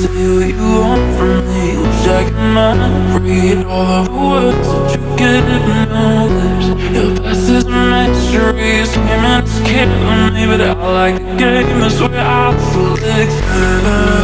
say what you want from me. Wish I could mind read all of the words that you get in your lips. Your past is a mystery, screaming it's killing me, but I like the game, it's where I flick.